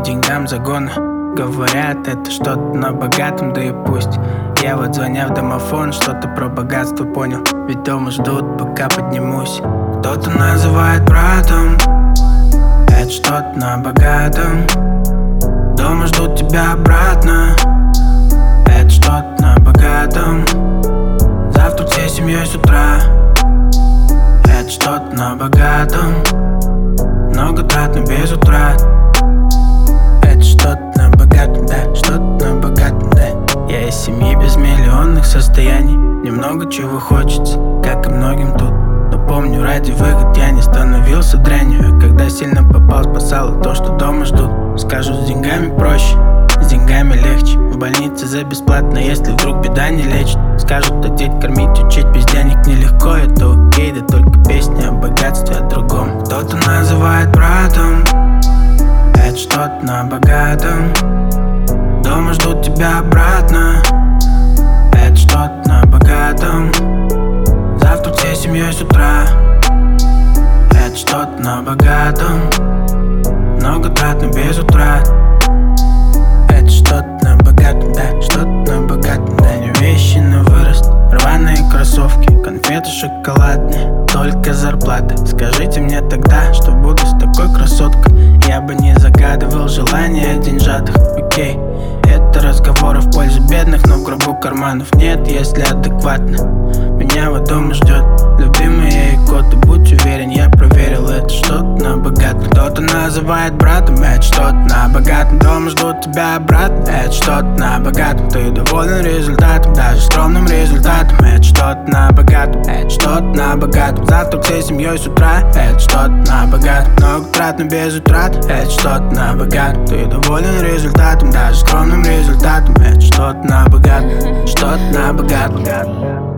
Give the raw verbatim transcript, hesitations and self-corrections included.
деньгам загона. Говорят, это что-то на богатом, да и пусть. Я вот, звоня в домофон, что-то про богатство понял. Ведь дома ждут, пока поднимусь. Кто-то называет братом, это что-то на богатом. Дома ждут тебя обратно, это что-то на богатом. Завтра всей семьей с утра, это что-то на богатом. Много трат, но без утрат, это что-то на богатом, да, что-то на богатом, да. Я из семьи без миллионных состояний. Немного чего хочется, как и многим тут. Но помню, ради выгод я не становился дрянью. А когда сильно попал, спасало то, что дома ждут. Скажу, с деньгами проще, с деньгами легче. В больнице за бесплатно, если вдруг беда не лечит. Скажут, одеть, кормить, учить без денег нелегко. Это окей, да только песни о богатстве, о другом. Кто-то называет братом, это что-то на богатом. Дома ждут тебя обратно, это что-то на богатом. Завтра всей семьей с утра, это что-то на богатом. Много трат, но без утрат, это что-то на богатом, да, что-то на богатом, да. Не вещи на вырост, рваные кроссовки, конфеты шоколадные, только зарплаты. Скажите мне тогда, что буду с такой красоткой. Я бы не загадывал желания деньжатых, окей. Это разговоры в пользу бедных, но в гробу карманов нет, если адекватно. Меня вот дома ждет любимая икота. Будь уверен, я проверил, это что-то на богатом. Кто-то называет братом, это что-то на богатом. Дома ждут тебя обратно, это что-то на богатом. Ты доволен результатом, даже скромным результатом. Это что-то на богатом, это что-то на богатом. Завтра всей семьей с утра, это что-то на богатом. Много трат, но без утрат, это что-то на богатом. Ты доволен результатом, даже скромным результатом. Это что-то на богатом, что-то на богатом.